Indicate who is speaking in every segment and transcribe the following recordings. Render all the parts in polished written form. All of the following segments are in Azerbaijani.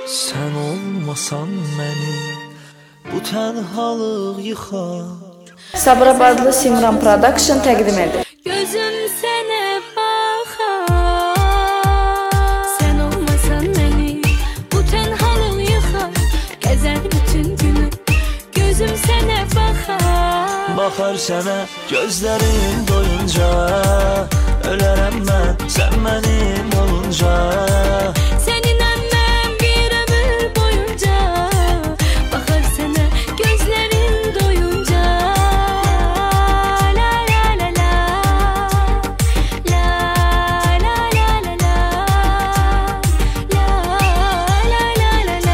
Speaker 1: Sen olmasan beni bu tenhalıq yıxar.
Speaker 2: Sabirabadlı Simran Production təqdim edir.
Speaker 3: Gözüm sənə baxar. Sən olmasan məni bu tənhalıq yıxar. Gəzər bütün günü gözüm sənə baxar.
Speaker 1: Baxar sənə gözlərim doyunca, ölərəm mən sən mənim olunca.
Speaker 3: Səninlə mən bir ömür boyunca, baxar sənə gözlərim doyunca. La la la la, la la la la la, la la la la la,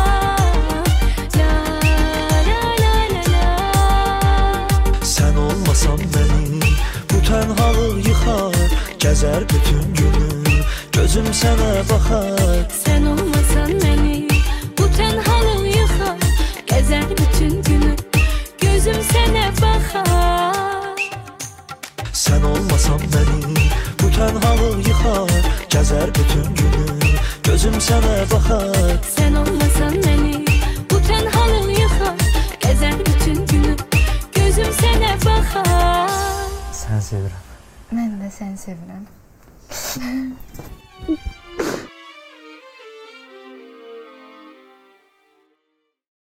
Speaker 3: la la la la.
Speaker 1: Sen olmasan beni bu tenhalıq yıxar. Gəzər bütün günü gözüm sənə baxar.
Speaker 3: Sən olmasan məni bu tənhalıq yıxar. Gəzər bütün günü gözüm sənə baxar.
Speaker 1: Sen olmasan beni bu tenhalıq yıxar. Gəzər bütün günü gözüm sənə baxar.
Speaker 3: Sən olmasan məni bu tənhalıq yıxar. Gəzər bütün günü gözüm sənə baxar.
Speaker 4: Sən sevirəm.
Speaker 2: Mən də səni sevirəm.